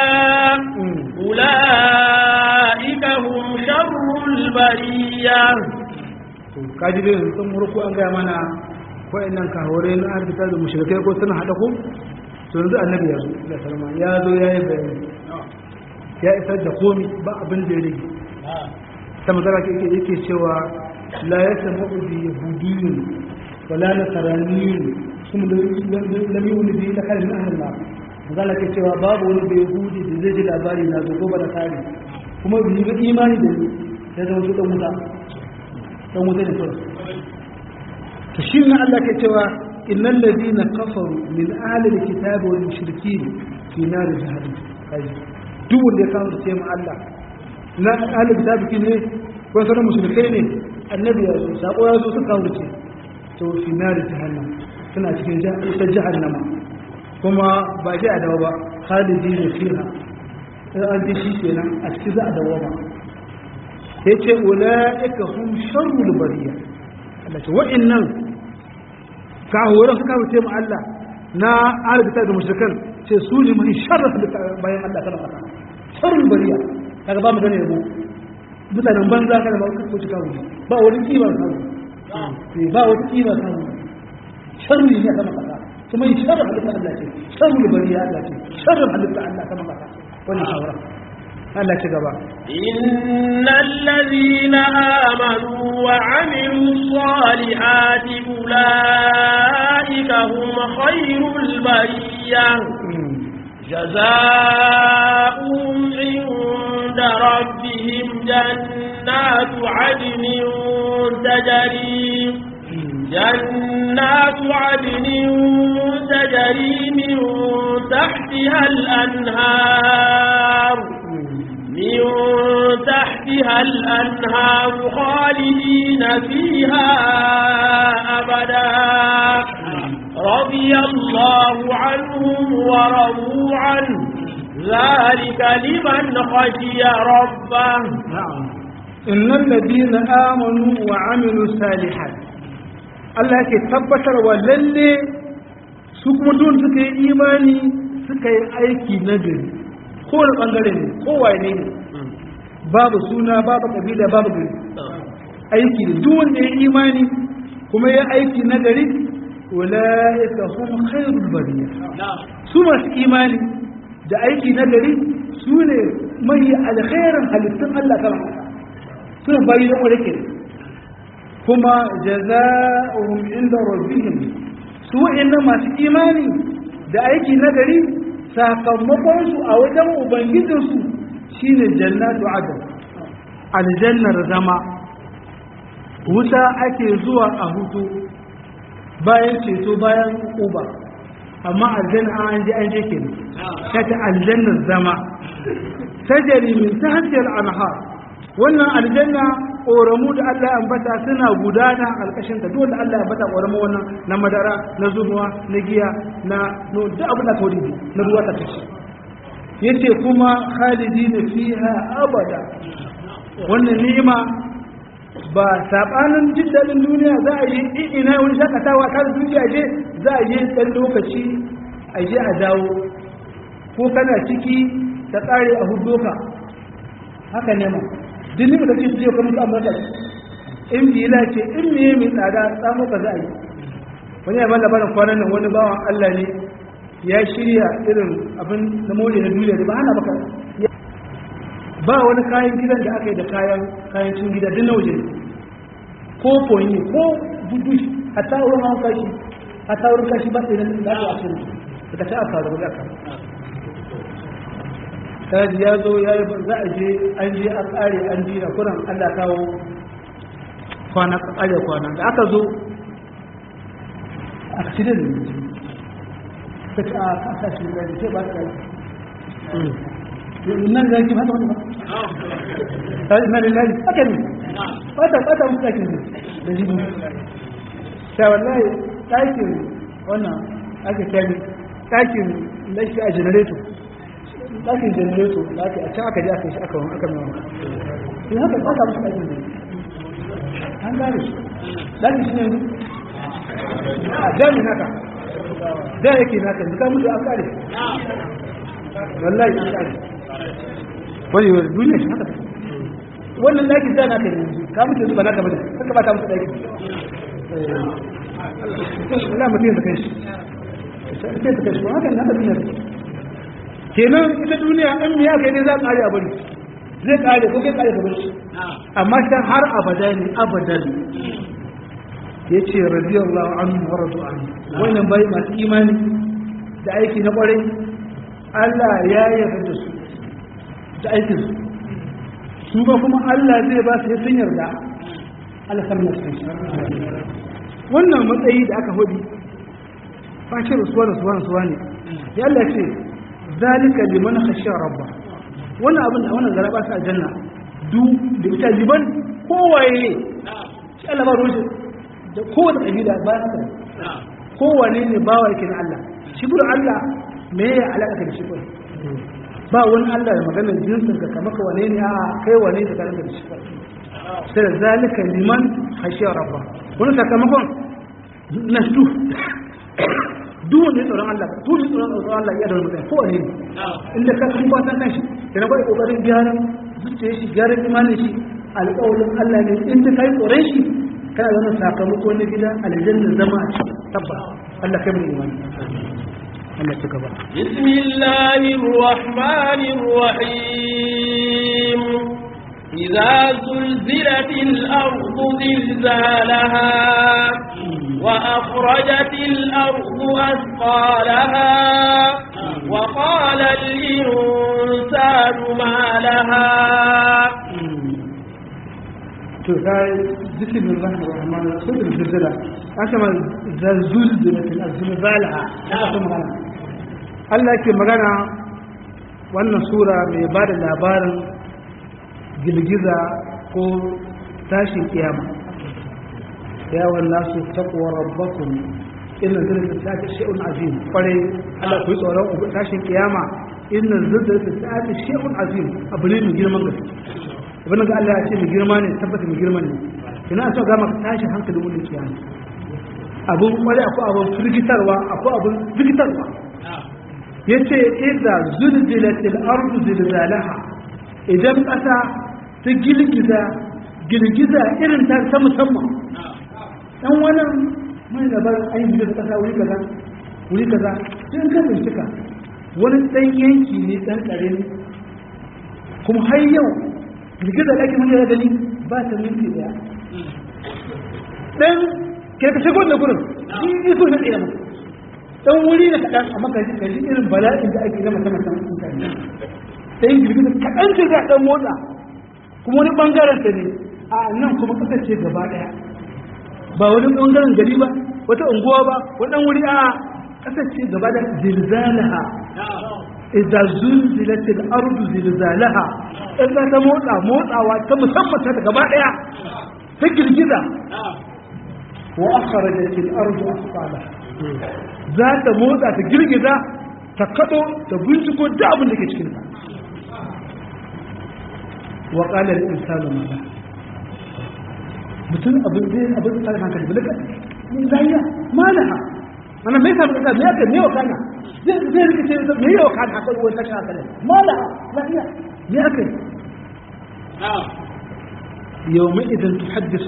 أولئك هم شر البرية kajibe sun murku an gaya mana wayannan kahore na arzika da mushrikai ko suna hada ku to yanzu annabi ya zo da salama ya zo yayi bayani ya isar da komi ba abin da ya rage ta magana yake cewa la yasma'u bi yahudiyyin wala nasraniyyin kuma lam yu'minu bi la kalmin ahli Allah magana ke cewa babu wani bai yahudi da zai ji labari na zo gobe da kare kuma bi ga imani da ni da zama su dan wuta ne kawai to shi ne Allah ke cewa innal ladina kafaru min ahli alkitabi wal mushrikeen fi nar jahannam kai duk wanda ya kawo ce mu Allah na ahli alkitabi ne ko sauran mushrikai ne annabi ya zo sako ya zo suka wuce to fi nar jahannam suna cikin jahannama kuma ba ji a dawo ba khalidina fiha sai an ji shi kenan a cikin za a dawo ba sai ce ula'ika hum sharrul bariya Allah ce wa'annan kahuran suka wuce mu Allah na arzika da mushrikan ce su ne mai sharrafa bayan Allah kana fata sharrul bariya kaga ba mu gane yabo mutanen banza kada ba ku ci kawo ba wani kima kawo ba wani kima kawo sharri ne kana fata kuma yi sharrin halitta Allah ce sharrin bariya Allah ce sharrin halitta Allah kama kasa wannan shawara Allah ci gaba innal ladhina amanu wa 'amilus salihati ulaika hum khayrul bariyah jazaa'uhum 'inda rabbihim jannatu 'adnin جنات عدن تجري من تحتها الأنهار خالدين فيها أبدا رضي الله عنهم ورضوا عنه ذلك لمن خشي ربه إن الذين آمنوا وعملوا الصالحات Allah yake tabbatarwa lalle su kuma don suka yi imani suka yi aiki na gari kowane bangare ne kowaye ne babu suna babu kabila babu gari aiki da duk wanda ya yi imani kuma ya aiki na gari ulaika hum khairul bariya su masu imani da aiki na gari su ne mai alkhairin halittun Allah kama suna bayi da ƙwarke kuma jaza'uhum inda rabbihim su wa'inna masu imani da aiki na gari sakamakon su a wajen ubangijinsu shine jannatu adn aljannar zama wuta ake zuwa a hutu bayan ceto bayan uba amma aljanna an je kenan kace aljannar zama tajri min tahtiha al-anhar wannan aljanna ƙoramu da Allah ya ambata suna gudana alƙashin ta dole Allah ya ambata ƙoramu wannan na madara na zumuwa na giya na duk abin da kawai na ruwa ta tace yace kuma khalidina fiha abada wannan ni'ima ba sabanin jin dadin duniya za a yi ina wani shakatawa ta duniya je za a yi dan lokaci a je a dawo ko kana ciki ta tsare a hudoka haka ne ma dini da kake jiya kuma ta mata in bila ce in me mai tsada samu ka za a yi wani ya bada bada kwanan nan wani bawan Allah ne ya shirya irin abin na mole na duniya da ba hana baka ba wani kayan gidan da aka yi da kayan cin gida duk na waje ko fonyi ko budu a taurin hawan kashi a taurin kashi ba sai da aka asiri daga ta aka da aka kaji ya zo ya yi za a je an je a tsare an jira kuran Allah kawo kwana tsare kwana da aka zo a cikin ta ce a kasashen da ce ba ta yi nan da yake mata wani ba ta yi nan lalari aka ne bata mutu ɗakin da jibi ta wallahi ɗakin wannan ake kyali ɗakin lashi a generator ɗakin generator da ake a can aka ji aka yi shi aka mewa in haka bata mutu ɗakin da an gane shi ɗakin shi ne a jami naka da yake naka duka mutu an kare wallahi an kare wani duniya shi haka wannan daki da naka ne ka mutu zuba naka bane haka ba ta mutu daki Allah mutum da kai shi sai ta kai shi haka naka duniya kenan ita duniya an miya kai ne za ka kare a bari zai kare ko kai kare ka bari amma ta har abada ne abadan yace radiyallahu anhu wa radu anhu wannan bai masu imani da aiki na kwarai Allah ya yarda da su da aikin su ba kuma Allah zai ba su sun yarda Allah san nasu wannan matsayi da aka hudi fashin suwa ne ya Allah ce zalika liman khashiya rabba wannan abin da wannan garaba sa aljanna du da ita liban kowaye shi Allah ba ruwa da kowace kabila ba ta kowane ne bawa yake na Allah shi gurin Allah me ya alaka da shi gurin ba wani Allah da maganar jinsin ka kamar ka wane ne a kai wane da kana da shi sai zalika liman khashiya rabba wannan sakamakon na su duk wanda ya tsoron Allah duk wanda ya tsoron Allah ya da mutum kowane ne inda ka kuma san kanshi da na bai kokarin gyaran zuciyar shi gyaran imanin shi alƙawarin Allah ne in ta kai tsoron shi kana zama sakamako na gida aljanna zama a cikin tabbata Allah kai mu imani Allah ta gaba bismillahir rahmanir rahim idza zulzilatil ardu zilzalaha wa akhrajatil ardu athqalaha wa qala al insanu ma laha to sai bismillahir rahmanir rahim zilzala aka ma zalzulatil azlzalaha aka magana Allah yake magana wannan sura mai bada labarin girgiza ko tashin kiyama ya wallahi taqwa rabbakum inna zalzalata shay'un azim kware Allah ku tsoron tashin kiyama inna zalzalata shay'un azim abu ne mai girman gaske ibn ga Allah ya ce mai girma ne tabbata mai girman ne ina so ga maka tashin hankali wannan kiyama abun kware akwai abun firgitarwa akwai abun firgitarwa yace idza zulzilatil ardu zilzalaha idan kasa ta girgiza irin ta musamman dan wannan mai labarin an yi da kasa wuri kaza sai ka bincika wani dan yanki ne dan karemi kuma har yau girgiza da ake mun da gani ba ta minti daya dan ke ka shigo da gurin shi so na tsaya mu dan wuri da kadan amma kaji irin bala'in da ake zama sama sama mutane dan girgiza kadan ce za dan motsa kuma wani bangaren ta ne a nan kuma kasance gaba daya ba wani bangaren gari ba wata unguwa ba wadan wuri a kasance gaba da zilzalaha idza zulzilatil ardu zilzalaha idza ta motsawa ta musamman ta gaba daya ta girgiza wa akhrajatil ardu asqalaha za ta motsa ta girgiza ta kado ta binciko da abin da ke cikin ta wa qala al insanu ma la mutum abin da hankali bulaka ni zaiya malaha ana me yasa ka me yake me wa kana zai rike ce me yau kana akwai wani tashin hankali malaha lafiya me yake يومئذ تحدث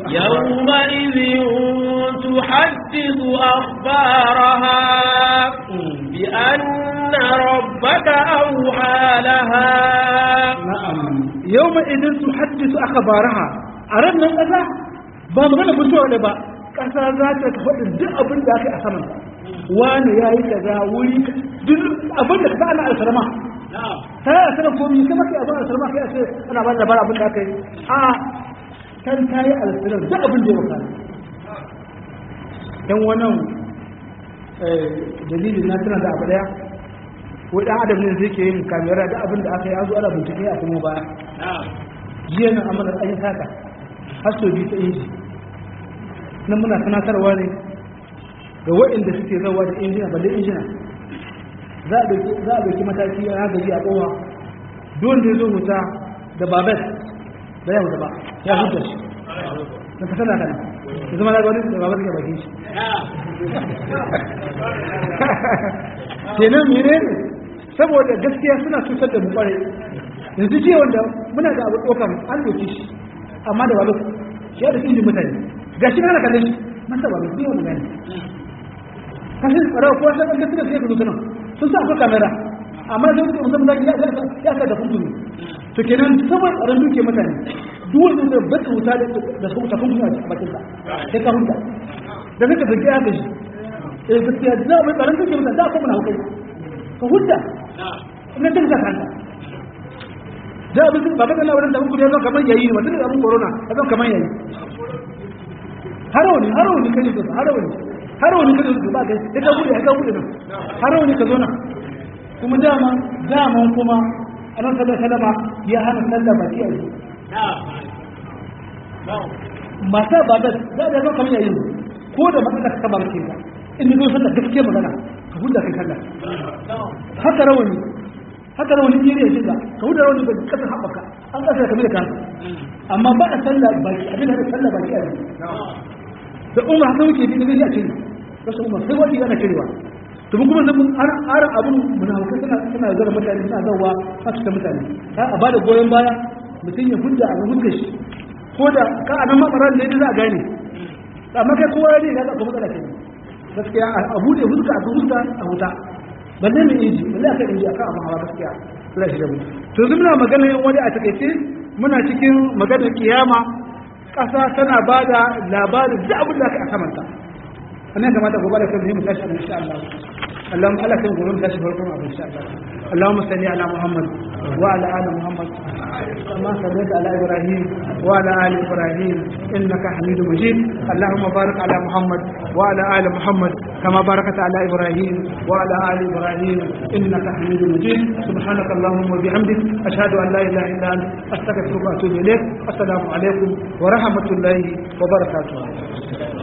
أخبارها بأن ربك أوحى لها نعم يومئذ تحدث أخبارها أردنا الأذى بمغنى بسوء لبا كسا ذات تفضل دي أبن ذاك أسمن وانا ياي كذا ولي أبن لك بأنا أسرما ta sanar komi kuma kai abin alfarma kai ce ana ba da bara abin da aka yi a kan tayi alfarma duk abin da ya wakana dan wannan dalilin na tana da abu daya ko dan adam ne zai ke yin kamera da abin da aka yi azu ana bincike a kuma baya jiya nan amma an yi saka har so bi ta inji nan muna sanatarwa ne ga waɗanda suke zawa da injina balle injina za a ɗauki mataki ya gaji a kowa don da ya zo huta da babet da ya huta ba ya huta shi na kasar da kana da zama daga wani da babet ya baki shi kenan mene ne saboda gaskiya suna cutar da mu kware yanzu jiya wanda muna da abu ɗaukar an ɗauki shi amma da babet shi ya da injin mutane ga shi kana kallon shi masa babet biyu wani gani kashin ɓarawa kowa sai ɗan gaskiya sai ka zo nan sun sa akwai kamera amma zai wuce musamman zaki ya sa da kuntuni to kenan saboda tsaron duke mutane duwanda da baka wuta da su wuta kuntuni a bakin ka sai ka huta da kaka zaki ya gaji gaskiya za a bai tsaron duke mutane za a kuma na hukai ka huta ina cin sa kanta za a bai ba ka na wurin da kuntuni ya zama kamar yayi wata da abin corona ya zama kamar yayi harawani kai ne harawani kai ne ba kai ya ka bude nan harawani ka zo nan kuma dama kuma annabi sallallahu alaihi wasallam ya hana sallah baki a yi mata ba da zo kamar yayin ko da matsala ka ba ke ba in zo sallah gaskiya magana ka huda kai sallah haka rawani ne ya shiga ka huda rawani ba kasar haɓaka an kasar kamar ka amma ba a sallah baki abin da sallah baki a yi da umar haka muke bi da zai a cire wasu umar sai wani yana cirewa to kuma mun ara abun munafikai suna zara mutane suna zawa fasu ta mutane ta a bada goyon baya mutum ya hujja a hujja shi ko da ka anan mabaran ne za a gane amma kai kowa ne ya ga kuma matsala kenan gaskiya a bude huska a huska a huta balle mai inji balle aka inji akan amma hawa gaskiya Allah shi da mu to yanzu muna magana yin wani a takaice muna cikin maganar kiyama ƙasa tana bada labarin da abin da aka a samanta annan kamata gobe da kan mu tashi insha Allah اللهم ألا كن قولون تاشي فرقم أبو إن شاء الله اللهم صل على محمد وعلى آل محمد كما صليت على إبراهيم وعلى آل إبراهيم إنك حميد مجيد اللهم بارك على محمد وعلى آل محمد كما باركت على إبراهيم وعلى آل إبراهيم إنك حميد مجيد سبحانك اللهم وبحمدك أشهد أن لا إله إلا أنت أستغفرك وأتوب إليك السلام عليكم ورحمة الله وبركاته